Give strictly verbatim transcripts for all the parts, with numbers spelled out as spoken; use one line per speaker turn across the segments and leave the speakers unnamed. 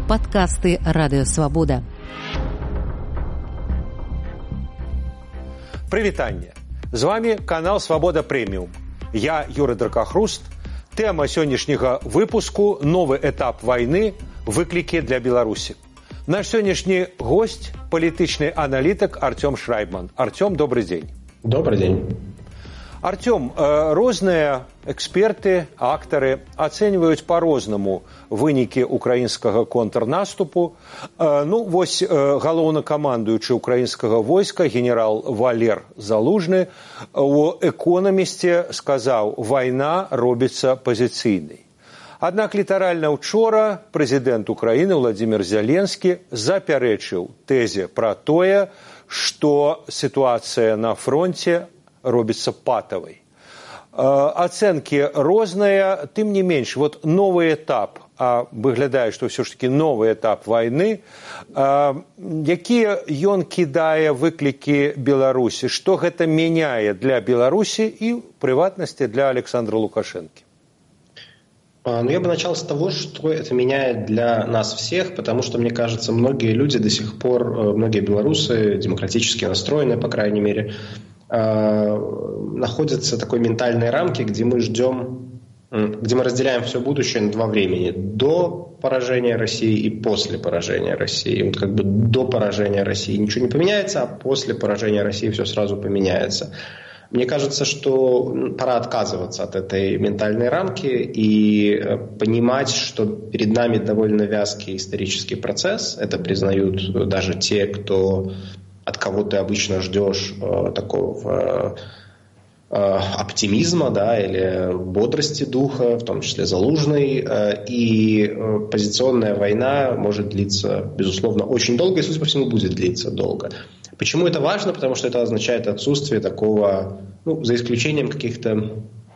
Подкасты «Радио Свобода».
Прывітанне. З вами канал «Свобода Премиум». Я Юрий Дракахруст. Тема сённяшняга выпуску «Новый этап войны. Выклики для Беларуси». Наш сённяшні гость – палітычны аналітык Артём Шрайбман. Артём, добрый день.
Добрый день.
Артём, розныя эксперты, актары ацэньваюць па-рознаму вынікі украінскага контрнаступу. Ну, вось галоўнакамандуючы украінскага войска генерал Валер Залужны у «Экономісце» сказаў: «Вайна робіцца пазіцыйнай». Аднак літаральна ўчора прэзідэнт Украіны Владзімір Зеленскі запярэчыў тэзе пра тое, што сітуацыя на фронце робіцца патавай. Ацэнкі розныя, тым не менш, вот новы этап, а выглядае, што ўсё ж такі новы этап вайны, якія ён кідае выклікі Беларусі, што гэта мяняе для Беларусі і, в прыватнасці, для Александра Лукашенко?
Ну, я бы начал с того, что это меняет для нас всех, потому что, мне кажется, многие люди до сих пор, многие белорусы, демократически настроенные, по крайней мере, находятся в такой ментальной рамке, где мы ждем, где мы разделяем все будущее на два времени: до поражения России и после поражения России. Вот как бы до поражения России ничего не поменяется, а после поражения России все сразу поменяется. Мне кажется, что пора отказываться от этой ментальной рамки и понимать, что перед нами довольно вязкий исторический процесс. Это признают даже те, кто, от кого ты обычно ждешь э, такого э, оптимизма, да, или бодрости духа, в том числе Залужный. Э, и э, позиционная война может длиться, безусловно, очень долго и, судя по всему, будет длиться долго. Почему это важно? Потому что это означает отсутствие такого, ну, за исключением каких-то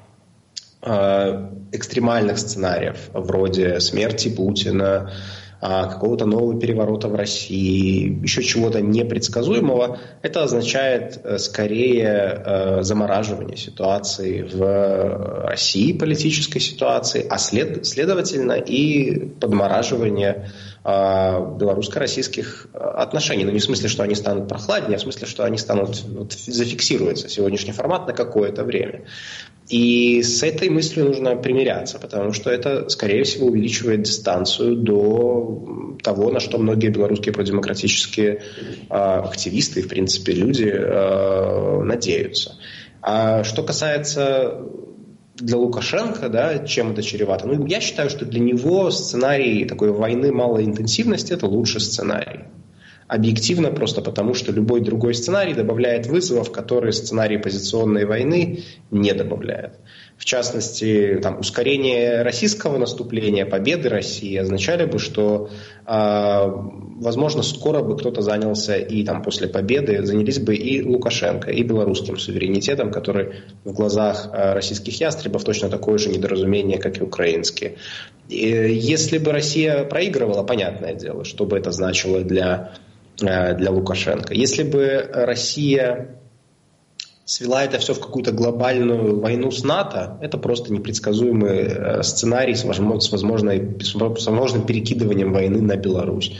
э, экстремальных сценариев, вроде смерти Путина, э, какого-то нового переворота в России, еще чего-то непредсказуемого. Это означает э, скорее э, замораживание ситуации в России, политической ситуации, а след, следовательно и подмораживание белорусско-российских отношений. Но не в смысле, что они станут прохладнее, а в смысле, что они станут, вот, зафиксируется сегодняшний формат на какое-то время. И с этой мыслью нужно примиряться, потому что это, скорее всего, увеличивает дистанцию до того, на что многие белорусские продемократические активисты и, в принципе, люди надеются. А что касается для Лукашенко, да, чем это чревато? Ну, я считаю, что для него сценарий такой войны малой интенсивности – это лучший сценарий. Объективно просто потому, что любой другой сценарий добавляет вызовов, которые сценарий позиционной войны не добавляет. В частности, там, ускорение российского наступления, победы России означали бы, что, э, возможно, скоро бы кто-то занялся и там, после победы занялись бы и Лукашенко, и белорусским суверенитетом, который в глазах э, российских ястребов точно такое же недоразумение, как и украинские. И если бы Россия проигрывала, понятное дело, что бы это значило для, э, для Лукашенко. Если бы Россия свела это все в какую-то глобальную войну с НАТО, это просто непредсказуемый сценарий с, возможной, с возможным перекидыванием войны на Беларусь.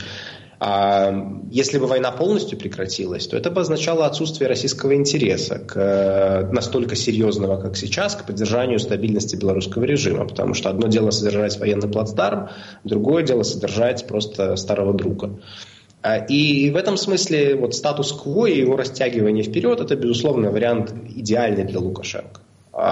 А если бы война полностью прекратилась, то это бы означало отсутствие российского интереса к, настолько серьезного, как сейчас, к поддержанию стабильности белорусского режима. Потому что одно дело содержать военный плацдарм, другое дело содержать просто старого друга. И в этом смысле вот статус-кво и его растягивание вперед – это, безусловно, вариант идеальный для Лукашенко.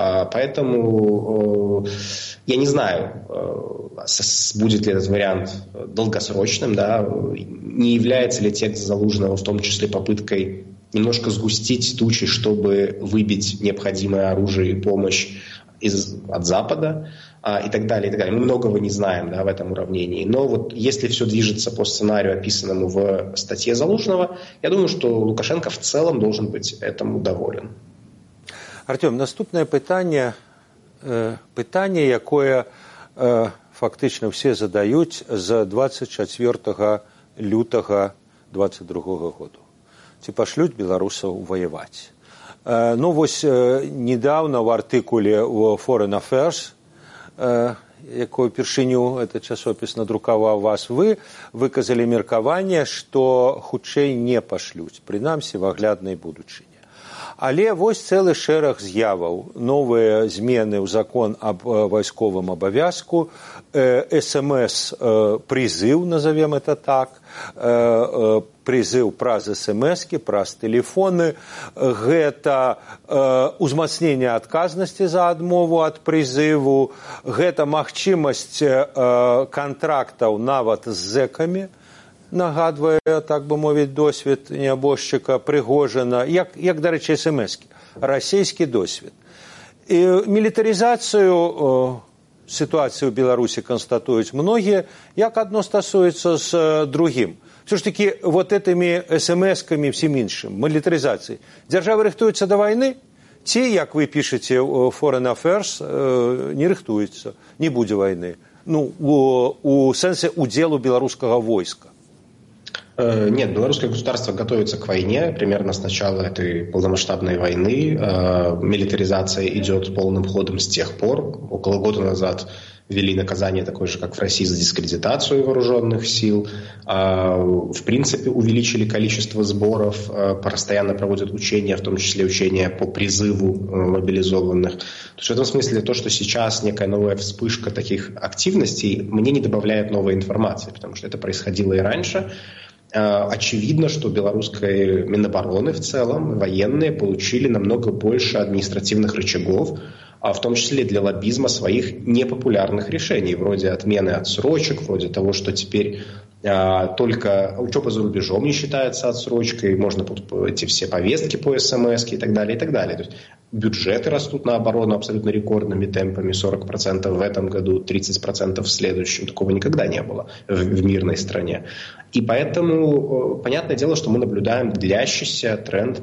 Поэтому я не знаю, будет ли этот вариант долгосрочным, да, не является ли текст Залужного в том числе попыткой немножко сгустить тучи, чтобы выбить необходимое оружие и помощь из, от Запада. И так далее, и так далее. Мы многого не знаем, да, в этом уравнении. Но вот если все движется по сценарию, описанному в статье Залужного, я думаю, что Лукашенко в целом должен быть этому доволен.
Артём, наступное пытанне, пытанне, якое фактычна все задаюць з двадцать четвёртага лютага двадцать другога году. Ці пашлюць беларусаў ваяваць? Ну, вось недавно в артыкуле у Foreign Affairs якую першыню этот часопіс надрукаваў вас, вы выказалі меркаванне, што хутчэй не пашлюць, прынамсі в агляднай будучыні. Але вось цэлы шэраг з'яваў, новыя змены ў закон аб вайсковым абавязку, эс эм эс прызыў, назовем это так, прызыў праз эс эм эскі, праз тэлефоны, гэта узмацненне адказнасці за адмову ад прызыву, гэта магчымасць кантрактаў нават з зэкамі, нагадвае, так бы мовіць, досвед нябожчыка Прыгожина, як, як дарэчы, эс эм эскі, расійскі досвед. І мілітарызацыю сітуацыі ў Беларусі канстатуюць многія, як адно стасуецца з другім. Все ж таки, вот этими эс эм эсками, всім іншым, мілітарызацыяй, дзяржавы рыхтуюцца да вайны, ці, як вы пішаце ў Foreign Affairs, не рыхтуецца, не будзе вайны. Ну, у, у сэнсе удзелу беларускага войска.
Нет, белорусское государство готовится к войне примерно с начала этой полномасштабной войны. Милитаризация идет полным ходом с тех пор. Около года назад ввели наказание такое же, как в России, за дискредитацию вооруженных сил. В принципе, увеличили количество сборов, постоянно проводят учения, в том числе учения по призыву мобилизованных. То есть в этом смысле то, что сейчас некая новая вспышка таких активностей, мне не добавляет новой информации, потому что это происходило и раньше. Очевидно, что белорусские Минобороны в целом, военные, получили намного больше административных рычагов, в том числе для лоббизма своих непопулярных решений, вроде отмены отсрочек, вроде того, что теперь а, только учеба за рубежом не считается отсрочкой, можно эти все повестки по эс эм эс и так далее, и так далее. То есть бюджеты растут на оборону абсолютно рекордными темпами, сорок процентов в этом году, тридцать процентов в следующем. Такого никогда не было в, в мирной стране. И поэтому понятное дело, что мы наблюдаем длящийся тренд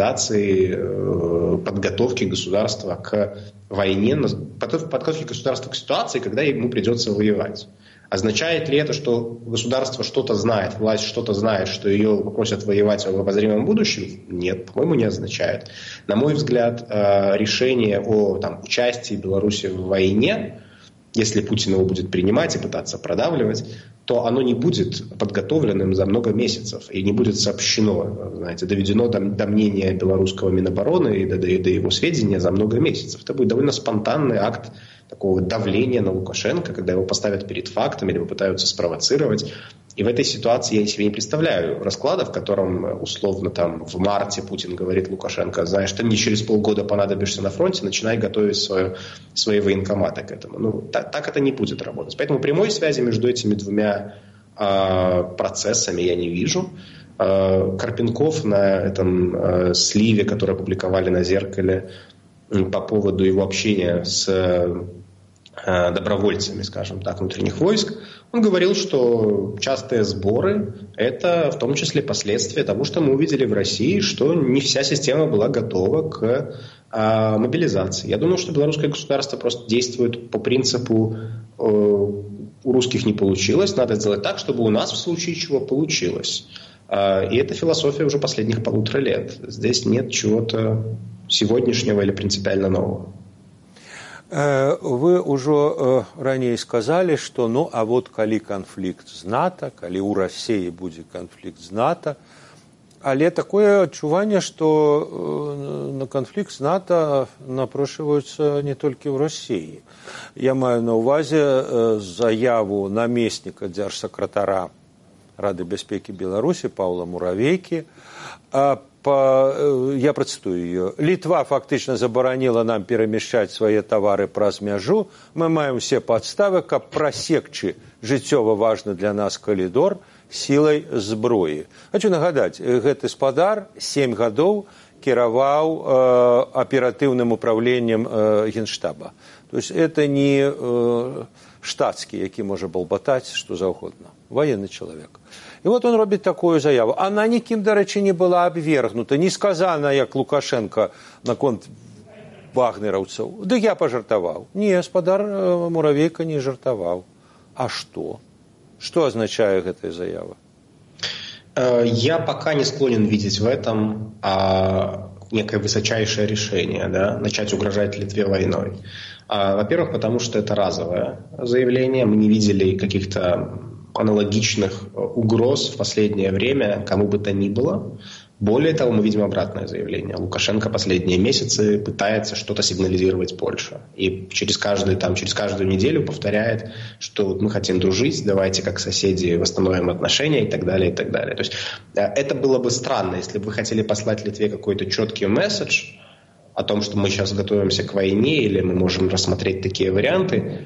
милитаризации, подготовки государства к войне, подготовки государства к ситуации, когда ему придется воевать. Означает ли это, что государство что-то знает, власть что-то знает, что ее попросят воевать в обозримом будущем? Нет, по-моему, не означает. На мой взгляд, решение о там, участии Беларуси в войне, если Путин его будет принимать и пытаться продавливать, то оно не будет подготовленным за много месяцев и не будет сообщено, знаете, доведено до, до мнения белорусского Минобороны и до, до, до его сведения за много месяцев. Это будет довольно спонтанный акт такого давления на Лукашенко, когда его поставят перед фактом или попытаются спровоцировать. И в этой ситуации я себе не представляю расклада, в котором условно там в марте Путин говорит Лукашенко: знаешь, ты мне через полгода понадобишься на фронте, начинай готовить свое, свои военкоматы к этому. Ну, так, так это не будет работать. Поэтому прямой связи между этими двумя э, процессами я не вижу. Э, Карпенков на этом э, сливе, который опубликовали на «Зеркале», э, по поводу его общения с э, добровольцами, скажем так, внутренних войск, он говорил, что частые сборы – это в том числе последствия того, что мы увидели в России, что не вся система была готова к а, мобилизации. Я думаю, что белорусское государство просто действует по принципу э, у русских не получилось, надо сделать так, чтобы у нас в случае чего получилось. А, и это философия уже последних полутора лет. Здесь нет чего-то сегодняшнего или принципиально нового.
Вы ўжо раней сказалі, што ну а вот калі канфлікт з НАТО, калі ў Расіі будзе канфлікт з НАТО, але такое адчуванне, што на канфлікт з НАТО напрошваюцца не толькі ў Расіі. Я маю на ўвазе заяву намесніка дзяржсакратара Рады бяспекі Беларусі Паўла Муравейкі. Я процитую ее. Литва фактично забараніла нам перемещать свои товары праз мяжу. Мы маем все подставы, каб прасекчы жыццёва важны для нас калідор сілай зброі. Хочу нагадаць, гэты спадар сем гадоў кіраваў э, аператыўным управленнем э, Генштаба. То есть это не э, штатскі, які можа балбатаць што заўгодна. Военный человек. И вот он робит такую заяву. Она никим, до речі, не была обвергнута, не сказана, як Лукашенко наконт вагнераўцаў. Да я пожартовал. Не, спадар Муравейка не жартовал. А что? Что означает эта заява?
Я пока не склонен видеть в этом а, некое высочайшее решение, да, начать угрожать Литве войной. А, во-первых, потому что это разовое заявление. Мы не видели каких-то аналогичных угроз в последнее время кому бы то ни было. Более того, мы видим обратное заявление. Лукашенко последние месяцы пытается что-то сигнализировать Польше. И через каждую, там, через каждую неделю повторяет, что вот мы хотим дружить, давайте как соседи восстановим отношения и так далее, и так далее. То есть это было бы странно, если бы вы хотели послать Литве какой-то четкий месседж о том, что мы сейчас готовимся к войне, или мы можем рассмотреть такие варианты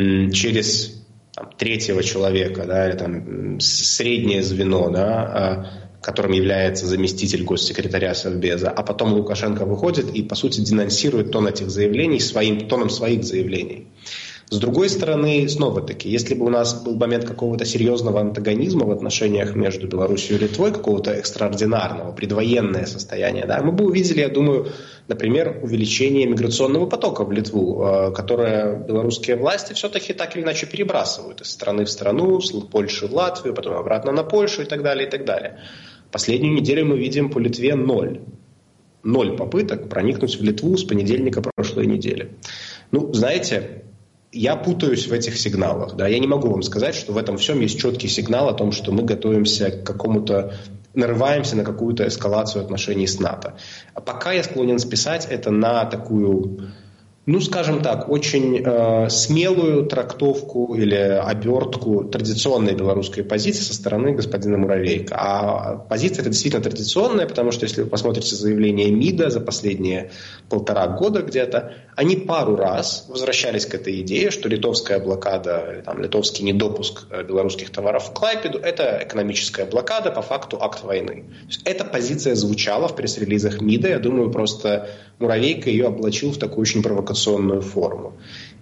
через там, третьего человека, да, или там среднее звено, да, которым является заместитель госсекретаря Совбеза, а потом Лукашенко выходит и, по сути, денонсирует тон этих заявлений своим тоном своих заявлений. С другой стороны, снова-таки, если бы у нас был момент какого-то серьезного антагонизма в отношениях между Беларусью и Литвой, какого-то экстраординарного, предвоенное состояние, да, мы бы увидели, я думаю, например, увеличение миграционного потока в Литву, которое белорусские власти все-таки так или иначе перебрасывают из страны в страну, с Польши в Латвию, потом обратно на Польшу и так далее, и так далее. Последнюю неделю мы видим по Литве ноль. Ноль попыток проникнуть в Литву с понедельника прошлой недели. Ну, знаете, я путаюсь в этих сигналах. Да? Я не могу вам сказать, что в этом всем есть четкий сигнал о том, что мы готовимся к какому-то, нарываемся на какую-то эскалацию отношений с НАТО. А пока я склонен списать это на такую, ну, скажем так, очень э, смелую трактовку или обертку традиционной белорусской позиции со стороны господина Муравейка. А позиция эта действительно традиционная, потому что если вы посмотрите заявление МИДа за последние полтора года где-то, они пару раз возвращались к этой идее, что литовская блокада, там, литовский недопуск белорусских товаров в Клайпеду – это экономическая блокада, по факту акт войны. То есть эта позиция звучала в пресс-релизах МИДа, я думаю, просто Муравейко ее облачил в такую очень провокационную форму.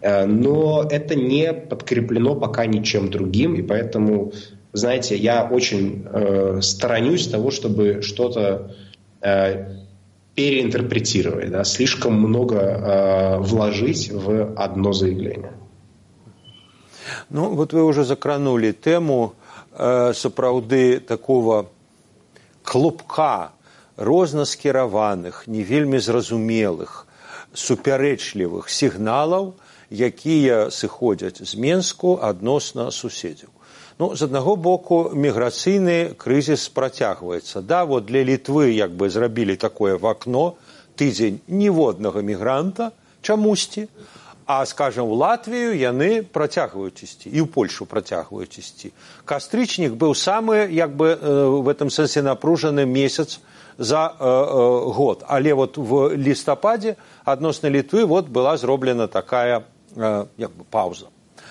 Но это не подкреплено пока ничем другим, и поэтому, знаете, я очень э, сторонюсь того, чтобы что-то э, переинтерпретировать, да, слишком много э, вложить в одно заявление.
Ну, вот вы уже закранули тему э, сапраўды такого клубка рознаскіраваных, не вельмі зразумелых, супярэчлівых сігналаў, якія сыходзяць з Менску адносна суседзяў. Ну, з аднаго боку, міграцыйны крызіс працягваецца. Да, вот для Літвы як бы зрабілі такое вакно, тыдзень ніводнага мігранта чамусьці, а, скажем, в Латвію яны працягваюць ісці, і ў Польшу працягваюць ісці. Кастрычнік быў самы, як бы, в этом сэнсе напружаны месяц за э, э, год. Але вот в лістападзе адносна Літвы вот была зроблена такая э, як бы пауза.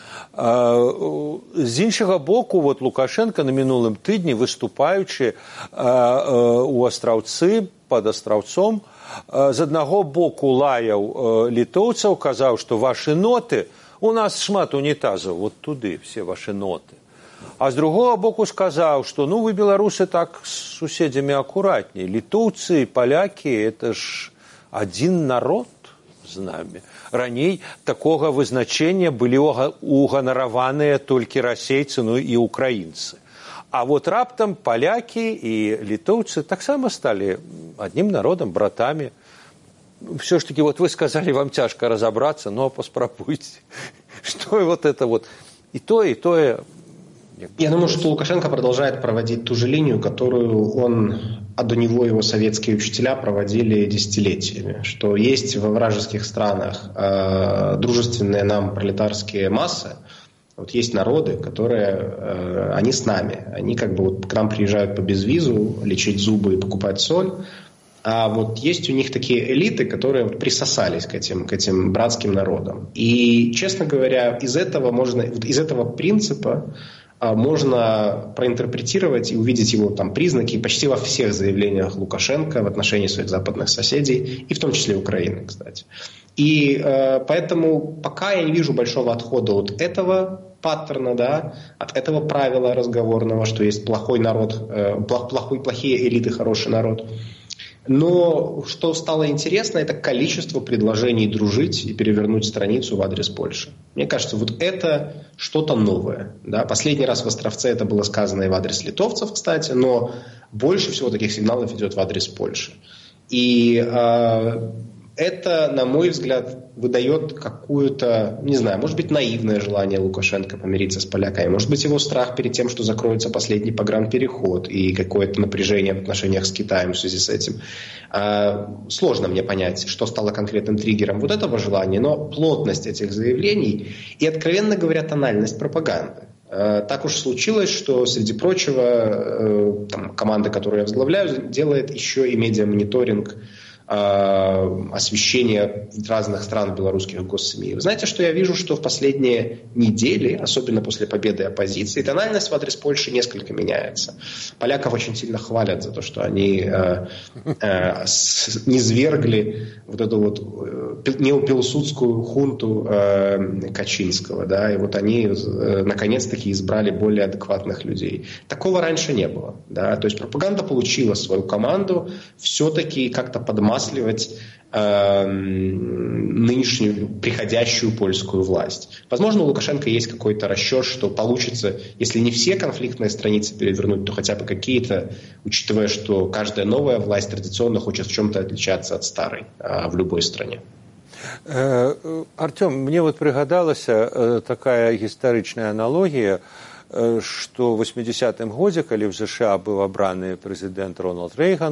Э, з іншага боку, вот Лукашенко на мінулым тыдні, выступаючы э, э, у Астраўцы, пад Астраўцом, э, з аднаго боку лаяў э, літоўцаў, казаў, што вашы ноты, у нас шмат унітазаў, вот туды все ваши ноты. А з другого боку сказаў, што ну вы, беларусы, так з суседзямі акуратней. Літоўцы і палякі – это ж адзін народ з намі. Раней такога вызначення былі уганараваныя толькі расейцы, ну і украінцы. А вот раптам палякі і літоўцы таксама сталі аднім народам, братамі. Все ж таки, вот вы сказали, вам тяжко разобраться, но поспробуйте. Что вот это вот и то, и то.
Я думаю, что Лукашенко продолжает проводить ту же линию, которую он, а до него его советские учителя проводили десятилетиями. Что есть во вражеских странах э, дружественные нам пролетарские массы, вот есть народы, которые, э, они с нами, они как бы вот к нам приезжают по безвизу, лечить зубы и покупать соль. А вот есть у них такие элиты, которые вот присосались к этим, к этим братским народам. И, честно говоря, из этого можно, из этого принципа можно проинтерпретировать и увидеть его там признаки почти во всех заявлениях Лукашенко в отношении своих западных соседей, и в том числе Украины, кстати. И э, поэтому пока я не вижу большого отхода от этого паттерна, да, от этого правила разговорного, что есть плохой народ, э, плохой, плохие элиты, хороший народ. Но что стало интересно, это количество предложений дружить и перевернуть страницу в адрес Польши. Мне кажется, вот это что-то новое. Да? Последний раз в Островце это было сказано и в адрес литовцев, кстати, но больше всего таких сигналов идет в адрес Польши. И э, это, на мой взгляд, выдает какую-то, не знаю, может быть, наивное желание Лукашенко помириться с поляками, может быть, его страх перед тем, что закроется последний погранпереход и какое-то напряжение в отношениях с Китаем в связи с этим. Сложно мне понять, что стало конкретным триггером вот этого желания, но плотность этих заявлений и, откровенно говоря, тональность пропаганды. Так уж случилось, что, среди прочего, там, команда, которую я возглавляю, делает еще и медиамониторинг освещение разных стран белорусских госсми. Вы знаете, что я вижу, что в последние недели, особенно после победы оппозиции, тональность в адрес Польши несколько меняется. Поляков очень сильно хвалят за то, что они э, э, с, низвергли вот эту вот э, неопилсудскую хунту э, Качинского, да, и вот они э, наконец-таки избрали более адекватных людей. Такого раньше не было, да, то есть пропаганда получила свою команду, все-таки как-то подмазывать э, нынешнюю приходящую польскую власть. Возможно, у Лукашенко есть какой-то расчет, что получится, если не все конфликтные страницы перевернуть, то хотя бы какие-то, учитывая, что каждая новая власть традиционно хочет в чем-то отличаться от старой э, в любой стране.
Артем, мне вот пригадалася такая гістарычная аналогія, что в восьмидесятым годзе, калі в ЗША быў абраны прэзідэнт Рональд Рэйган,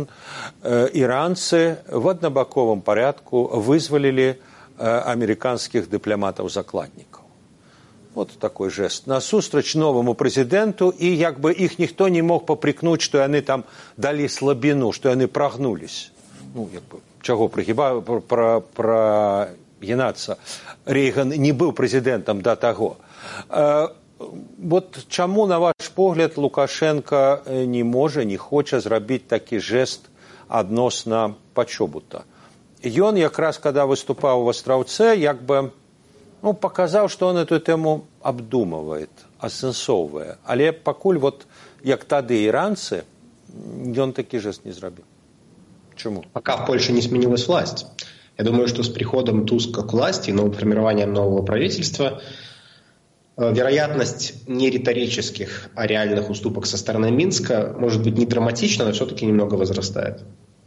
іранцы в аднабаковым парядку вызвалілі амерыканскіх дыпламатаў-закладнікаў. Вот такой жест. Насустрач новому прэзідэнту, і як бы іх ніхто не мог папрекнуць, што яны там далі слабіну, што яны прагнулись. Ну, як бы, чаго прыгіба, пра, прагінацца. Рэйган не быў прэзідэнтам да таго. Вот чаму, на ваш погляд, Лукашенко не можа, не хоча зрабіць такі жест адносна Пачобута? Ён якраз, когда выступаў в Астраўцы, як бы ну, показаў, што он эту тэму абдумывает, асэнсоўвае. Але пакуль, вот, як тады іранцы, ён такі жест не зрабіў. Чаму?
Пока в Польше не сменилась власть. Я думаю, что с приходом Туска к власти и новым формированием нового правительства вероятность не риторических, а реальных уступок со стороны Минска может быть не драматична, но все-таки немного возрастает.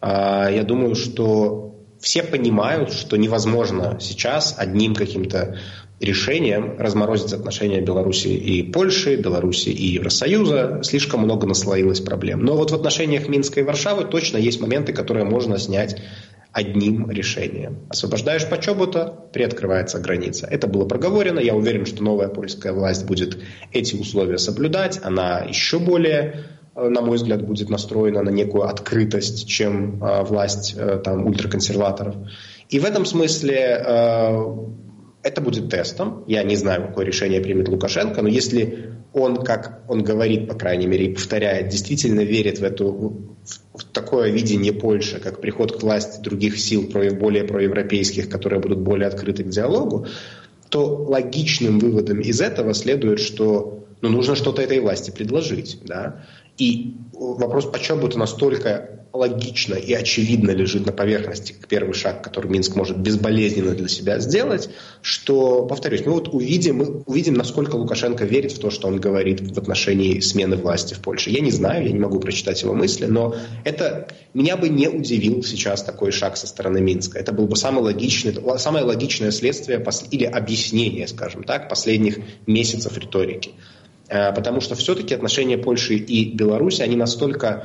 Я думаю, что все понимают, что невозможно сейчас одним каким-то решением разморозить отношения Беларуси и Польши, Беларуси и Евросоюза. Слишком много наслоилось проблем. Но вот в отношениях Минска и Варшавы точно есть моменты, которые можно снять одним решением. Освобождаешь Пачобута, приоткрывается граница. Это было проговорено. Я уверен, что новая польская власть будет эти условия соблюдать. Она еще более, на мой взгляд, будет настроена на некую открытость, чем э, власть э, там, ультраконсерваторов. И в этом смысле э, это будет тестом. Я не знаю, какое решение примет Лукашенко, но если он, как он говорит, по крайней мере, и повторяет, действительно верит в, эту, в такое видение Польши, как приход к власти других сил, более проевропейских, которые будут более открыты к диалогу, то логичным выводом из этого следует, что ну, нужно что-то этой власти предложить. Да? И вопрос Пачобута настолько логично и очевидно лежит на поверхности, как первый шаг, который Минск может безболезненно для себя сделать, что, повторюсь, мы вот увидим, мы увидим, насколько Лукашенко верит в то, что он говорит в отношении смены власти в Польше. Я не знаю, я не могу прочитать его мысли, но это меня бы не удивил сейчас такой шаг со стороны Минска. Это был бы самый логичный, самое логичное следствие или объяснение, скажем так, последних месяцев риторики. Потому что все-таки отношения Польши и Беларуси, они настолько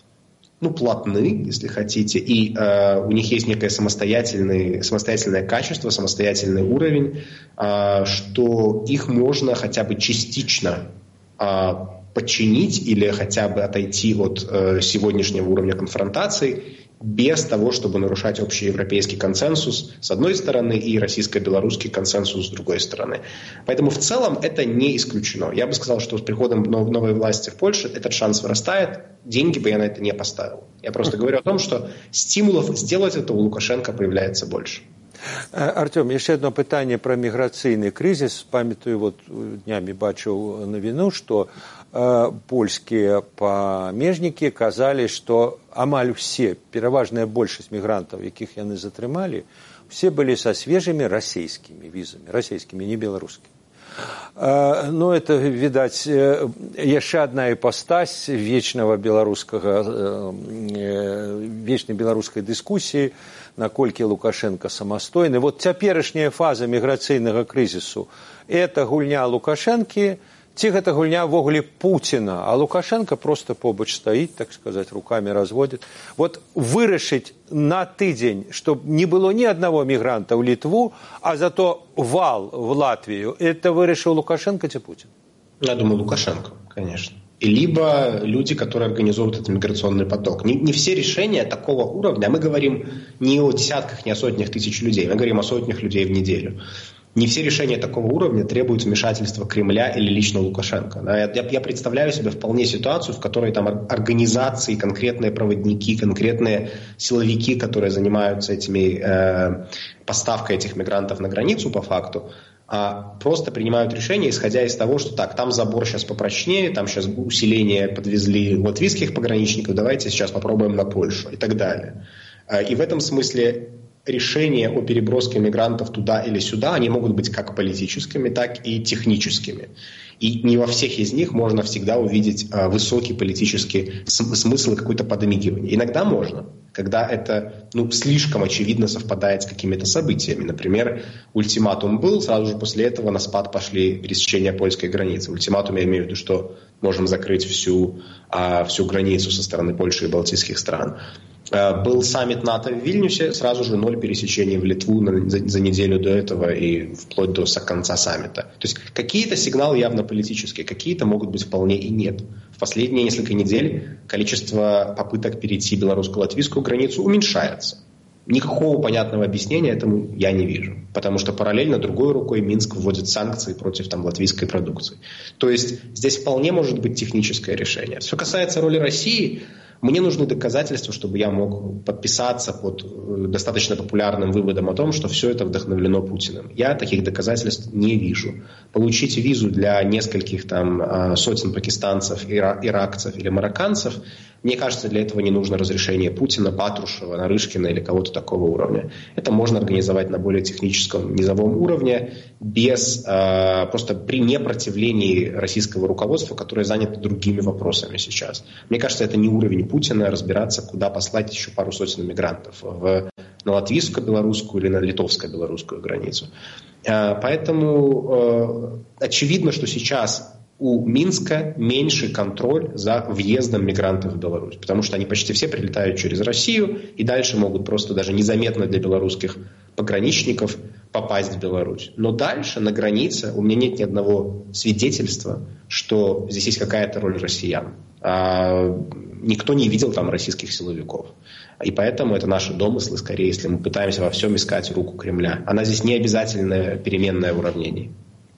ну, плотны, если хотите, и э, у них есть некое самостоятельное, самостоятельное качество, самостоятельный уровень, э, что их можно хотя бы частично э, подчинить или хотя бы отойти от э, сегодняшнего уровня конфронтации без того, чтобы нарушать общий европейский консенсус с одной стороны и российско-белорусский консенсус с другой стороны. Поэтому в целом это не исключено. Я бы сказал, что с приходом новой власти в Польше этот шанс вырастает. Деньги бы я на это не поставил. Я просто говорю о том, что стимулов сделать это у Лукашенко появляется больше.
Артем, еще одно питание про миграцийный кризис. Памятаю, вот днями бачил новину, что э, польские памежники казали, что амаль все, пераважная большасць мигрантов, якіх яны затрымали, все были со свежими российскими визами, российскими, не белорусскими. Ну, это, відаць, яшчэ адна іпастась вечнага беларускага, вечнай беларускай дыскусіі, наколькі Лукашенко самастойны. Вот цяперашняя фаза міграцыйнага крызісу – это гульня Лукашэнкі, ці гэта гульня ввогуле Пуціна, а Лукашенко просто побач стаіць, так сказать, руками разводит. Вот вырашыць на тыдзень, чтобы не было ни одного мигранта в Литву, а зато вал в Латвию, это вырашил Лукашенко ці Путин?
Я думаю, Лукашенко, конечно. И либо люди, которые организуют этот миграционный поток. Не, не все решения такого уровня, мы говорим не о десятках, не о сотнях тысяч людей, мы говорим о сотнях людей в неделю. Не все решения такого уровня требуют вмешательства Кремля или лично Лукашенко. Я, я представляю себе вполне ситуацию, в которой там организации, конкретные проводники, конкретные силовики, которые занимаются этими, э, поставкой этих мигрантов на границу по факту, а просто принимают решения, исходя из того, что так, там забор сейчас попрочнее, там сейчас усиление подвезли латвийских пограничников, давайте сейчас попробуем на Польшу и так далее. И в этом смысле решения о переброске мигрантов туда или сюда, они могут быть как политическими, так и техническими. И не во всех из них можно всегда увидеть а, высокий политический смысл и какое-то подмигивание. Иногда можно, когда это ну, слишком очевидно совпадает с какими-то событиями. Например, ультиматум был, сразу же после этого на спад пошли пересечения польской границы. Ультиматум я имею в виду, что можем закрыть всю, а, всю границу со стороны Польши и балтийских стран. Был саммит НАТО в Вильнюсе, сразу же ноль пересечений в Литву за, за неделю до этого и вплоть до конца саммита. То есть какие-то сигналы явно политические, какие-то могут быть вполне и нет. В последние несколько недель количество попыток перейти белорусско-латвийскую границу уменьшается. Никакого понятного объяснения этому я не вижу. Потому что параллельно другой рукой Минск вводит санкции против там, латвийской продукции. То есть здесь вполне может быть техническое решение. Что касается роли России, мне нужны доказательства, чтобы я мог подписаться под достаточно популярным выводом о том, что все это вдохновлено Путиным. Я таких доказательств не вижу. Получить визу для нескольких там, сотен пакистанцев, ира- иракцев или марокканцев, мне кажется, для этого не нужно разрешение Путина, Патрушева, Нарышкина или кого-то такого уровня. Это можно организовать на более техническом низовом уровне, без, э, просто при непротивлении российского руководства, которое занято другими вопросами сейчас. Мне кажется, это не уровень Путина разбираться, куда послать еще пару сотен мигрантов в, на латвийско-белорусскую или на литовско-белорусскую границу. Э, поэтому э, очевидно, что сейчас у Минска меньший контроль за въездом мигрантов в Беларусь, потому что они почти все прилетают через Россию и дальше могут просто даже незаметно для белорусских пограничников попасть в Беларусь. Но дальше, на границе, у меня нет ни одного свидетельства, что здесь есть какая-то роль россиян. А никто не видел там российских силовиков. И поэтому это наши домыслы, скорее, если мы пытаемся во всем искать руку Кремля. Она здесь не обязательное переменное в уравнении.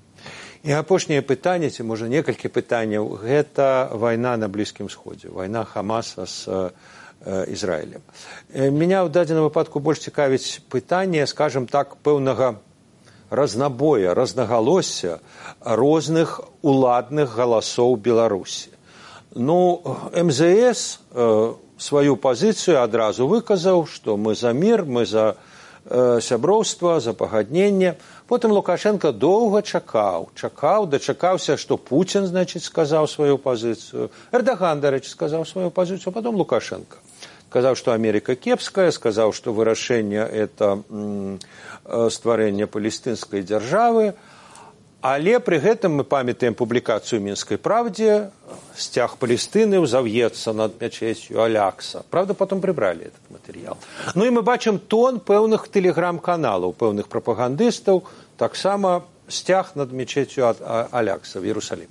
І апошняе пытанне, ці можа некалькі пытанняў, гэта вайна на Блізкім Сходзе, вайна Хамаса з э, Ізраілем. Меня ў дадзеным выпадку больш цікавіць пытанне, скажем так, пэўнага разнабоя, рознагалосся розных уладных галасоў Беларусі. Ну, эм зэ эс э, сваю пазіцыю адразу выказаў, што мы за мір, мы за э, сяброўства, за пагадненне. Потым Лукашенко доўга чакаў, чакаў, дачакаўся, што Пуцін, значыць, сказаў сваю пазіцыю. Эрдаган, дарэчы, сказаў сваю пазіцыю, потом Лукашенко. Сказаў, што Америка кепская, сказаў, што вырашэнне – это м, стварэнне палестынскай дзяржавы. Але пры гэтым мы памятаем публікацыю «Мінскай правде», сцяг Палестыны ўзав'ецца над мячэццю Алякса. Правда, потом прыбралі этот матэрыял. Ну і мы бачым тон пэўных тэлеграм-каналаў, пэўных прапагандыстаў, таксама сцяг над мячэццю Алякса в Иерусалиме.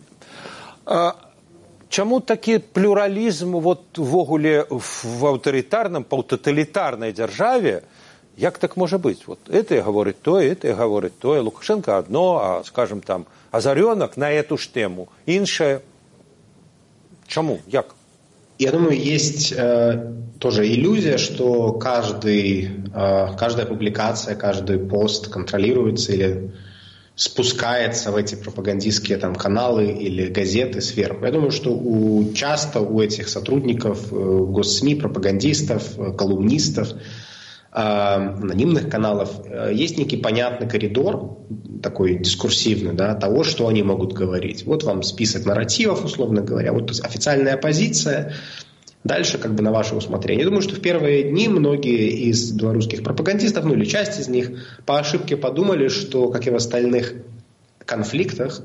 Чаму такі плюралізм вот увогуле в аўтарытарным, паўтаталітарнай дзяржаве? Як так може бути? Вот это говорит то, это говорит то. Лукашенко одно, а, скажем, там, Озаренок на эту ж тему. Иншее. Чему? Як?
Я думаю, есть э, тоже иллюзия, что каждый, э, каждая публикация, каждый пост контролируется или спускается в эти пропагандистские там, каналы или газеты сверху. Я думаю, что у, часто у этих сотрудников э, госсми, пропагандистов, э, колумнистов анонимных каналов, есть некий понятный коридор, такой дискурсивный, да, того, что они могут говорить. Вот вам список нарративов, условно говоря, вот официальная позиция. Дальше как бы на ваше усмотрение. Я думаю, что в первые дни многие из белорусских пропагандистов, ну или часть из них, по ошибке подумали, что, как и в остальных конфликтах,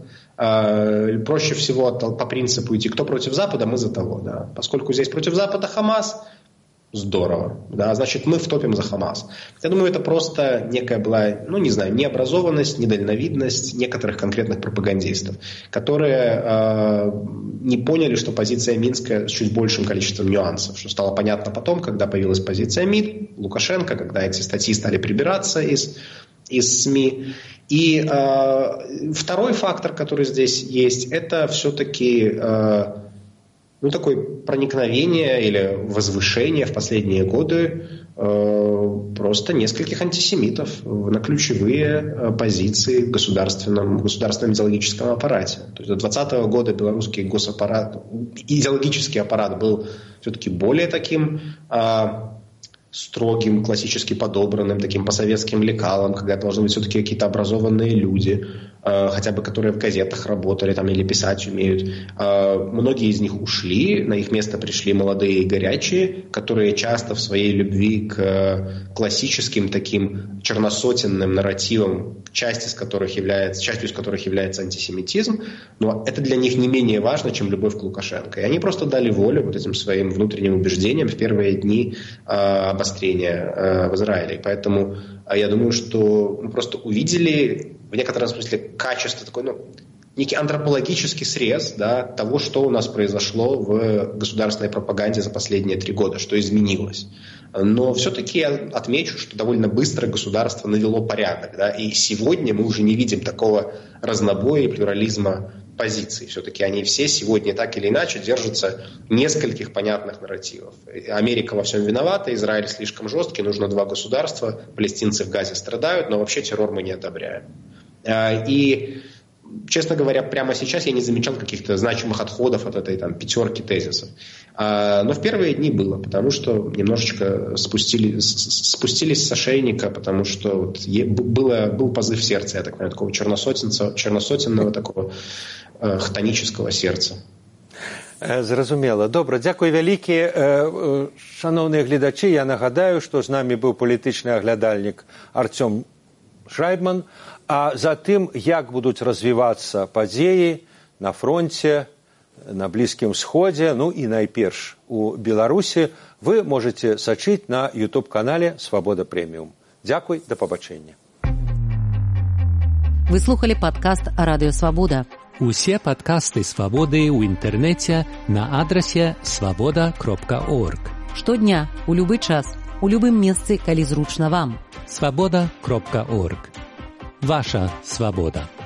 э, проще всего по принципу идти кто против Запада, мы за того. Да. Поскольку здесь против Запада Хамас, здорово, да, значит, мы втопим за Хамас. Я думаю, это просто некая была, ну, не знаю, необразованность, недальновидность некоторых конкретных пропагандистов, которые э, не поняли, что позиция Минска с чуть большим количеством нюансов, что стало понятно потом, когда появилась позиция МИД, Лукашенко, когда эти статьи стали прибираться из, из СМИ. И э, второй фактор, который здесь есть, это все-таки... Э, Ну, такое проникновение или возвышение в последние годы э, просто нескольких антисемитов на ключевые э, позиции в государственном, в государственном идеологическом аппарате. То есть до двадцатого года белорусский госаппарат, идеологический аппарат был все-таки более таким э, строгим, классически подобранным, таким по советским лекалам, когда должны быть все-таки какие-то образованные люди, хотя бы которые в газетах работали там, или писать умеют. Многие из них ушли, на их место пришли молодые и горячие, которые часто в своей любви к классическим таким черносотенным нарративам, часть из которых является, частью из которых является антисемитизм, но это для них не менее важно, чем любовь к Лукашенко. И они просто дали волю вот этим своим внутренним убеждениям в первые дни обострения в Израиле. Поэтому я думаю, что мы просто увидели в некотором смысле качество, такой, ну, некий антропологический срез, да, того, что у нас произошло в государственной пропаганде за последние три года, что изменилось. Но все-таки я отмечу, что довольно быстро государство навело порядок. Да, и сегодня мы уже не видим такого разнобоя и плюрализма позиций. Все-таки они все сегодня так или иначе держатся нескольких понятных нарративов. Америка во всем виновата, Израиль слишком жесткий, нужно два государства, палестинцы в Газе страдают, но вообще террор мы не одобряем. И, честно говоря, прямо сейчас я не замечал каких-то значимых отходов от этой там, пятерки тезисов. Но в первые дни было, потому что немножечко спустили, спустились с ошейника, потому что вот было, был позыв сердца, я так понимаю, такого черносотенного, такого хтонического сердца.
Зразумела. Добра, дзякуй вялікі. Шановныя гледачы, я нагадаю, што з намі быў палітычны аглядальнік Артём Шрайбман. А за тым, як будуць развівацца падзеі на фронте, на Блізкім Сходзе, ну і найперш у Беларусі, вы можете сачыць на ютуб-канале «Свабода Прэміум». Дзякуй, да пабачэння.
Вы слухали падкаст «Радыё Свабода».
Усе падкасты «Свабоды» ў інтэрнэце на адрасе свабода кропка орг.
Штодня, у любы час, у любым месцы, калі зручна вам.
свабода кропка орг. Ваша свобода.